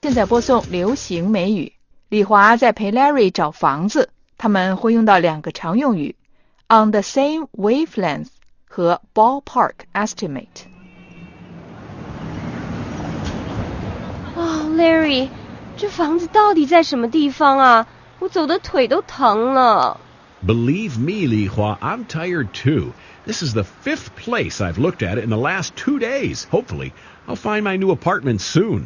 现在播送流行美语。李华在陪 Larry 找房子，他们会用到两个常用语 on the same wavelength 和 ballpark estimate。 Larry， 这房子到底在什么地方啊？我走的腿都疼了。 Believe me, Li Hua, I'm tired too. This is the 5th place I've looked at it in the last 2 days. Hopefully, I'll find my new apartment soon.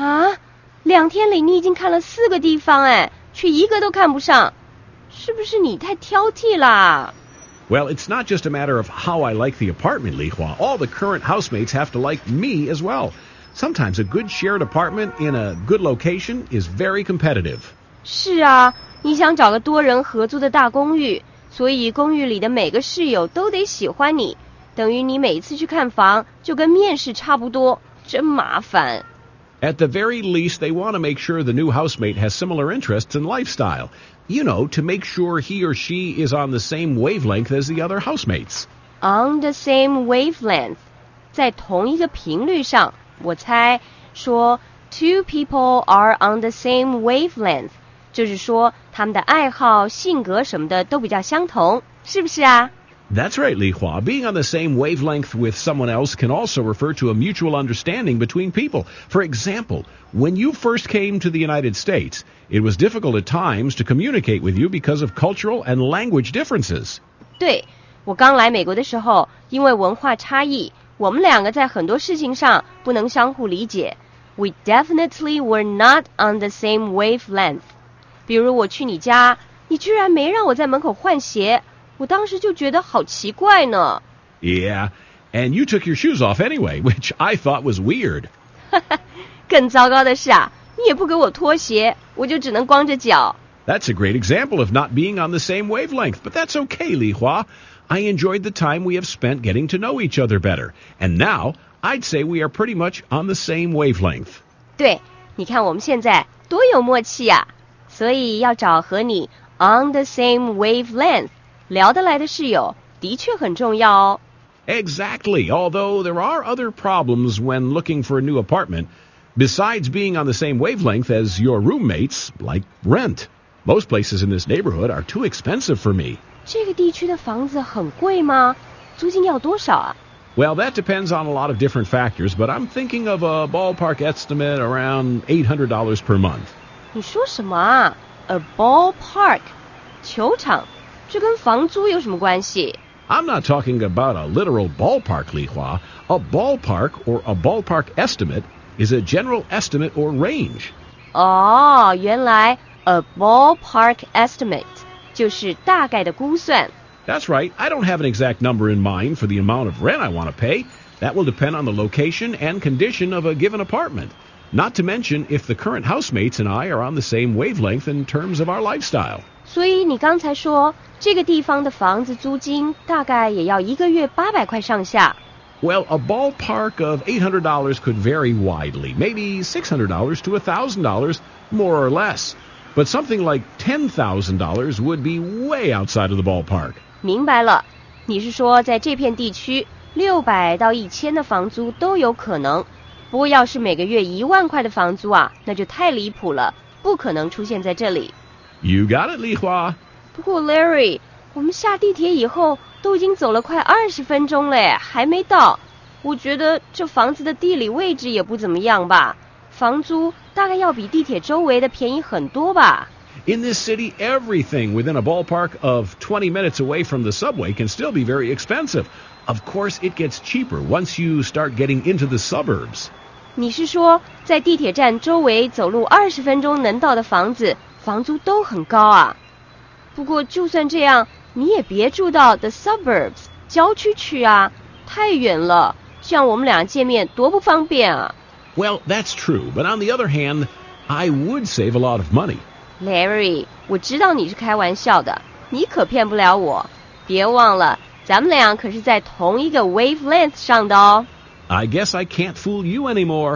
2天里你已经看了4个地方却一个都看不上，是不是你太挑剔啦？ Well, it's not just a matter of how I like the apartment, Li Hua. All the current housemates have to like me as well. Sometimes a good shared apartment in a good location is very competitive. 是啊，你想找个多人合租的大公寓，所以公寓里的每个室友都得喜欢你，等于你每次去看房就跟面试差不多，真麻烦。 At the very least, they want to make sure the new housemate has similar interests and lifestyle. You know, to make sure he or she is on the same wavelength as the other housemates. On the same wavelength， 在同一个频率上，我猜说 two people are on the same wavelength， 就是说他们的爱好、性格什么的都比较相同，是不是啊 ？That's right, Li Hua. Being on the same wavelength with someone else can also refer to a mutual understanding between people. For example, when you first came to the United States, it was difficult at times to communicate with you because of cultural and language differences. 对，我刚来美国的时候，因为文化差异，我们两个在很多事情上不能相互理解。We definitely were not on the same wavelength. 比如我去你家，你居然没让我在门口换鞋。我当时就觉得好奇怪呢。 Yeah, and you took your shoes off anyway, which I thought was weird. 更糟糕的是你也不给我脱鞋，我就只能光着脚。 That's a great example of not being on the same wavelength, but that's okay, Li Hua. I enjoyed the time we have spent getting to know each other better, and now I'd say we are pretty much on the same wavelength. 对，你看我们现在多有默契啊！所以要找和你 on the same wavelength聊得来的室友的确很重要哦。 Exactly, although there are other problems when looking for a new apartment, besides being on the same wavelength as your roommates, like rent. Most places in this neighborhood are too expensive for me. 这个地区的房子很贵吗？租金要多少啊？ Well, that depends on a lot of different factors, but I'm thinking of a ballpark estimate around $800 per month. 你说什么啊？ A ballpark， 球场，这跟房租有什么关系？ I'm not talking about a literal ballpark, Li Hua. A ballpark or a ballpark estimate is a general estimate or range. 原来 a ballpark estimate 就是大概的估算。 That's right. I don't have an exact number in mind for the amount of rent I want to pay. That will depend on the location and condition of a given apartment. Not to mention if the current housemates and I are on the same wavelength in terms of our lifestyle. 所以你刚才说这个地方的房子租金大概也要一个月800块上下。 Well, a ballpark of $800 could vary widely, maybe $600 to $1,000, more or less. But something like $10,000 would be way outside of the ballpark. 明白了，你是说在这片地区600到1000的房租都有可能，不过要是每个月1万块的房租那就太离谱了，不可能出现在这里。 You got it, Li Hua. 不过 Larry， 我们下地铁以后都已经走了快20分钟了还没到。我觉得这房子的地理位置也不怎么样吧，房租大概要比地铁周围的便宜很多吧。 In this city, everything within a ballpark of 20 minutes away from the subway can still be very expensive. Of course, it gets cheaper once you start getting into the suburbs. 你是说在地铁站周围走路20分钟能到的房子，房租都很高啊？不过就算这样，你也别住到 the suburbs 郊区去啊，太远了，这样我们俩见面多不方便啊。 Well, that's true, but on the other hand, I would save a lot of money. Larry， 我知道你是开玩笑的，你可骗不了我。别忘了，咱们俩可是在同一个 wavelength 上的哦。 I guess I can't fool you anymore.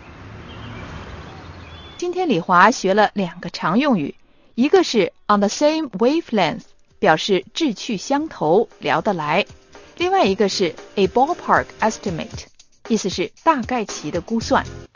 今天李华学了2个常用语，一个是 on the same wavelength， 表示志趣相投，聊得来；另外一个是 a ballpark estimate， 意思是大概齐的估算。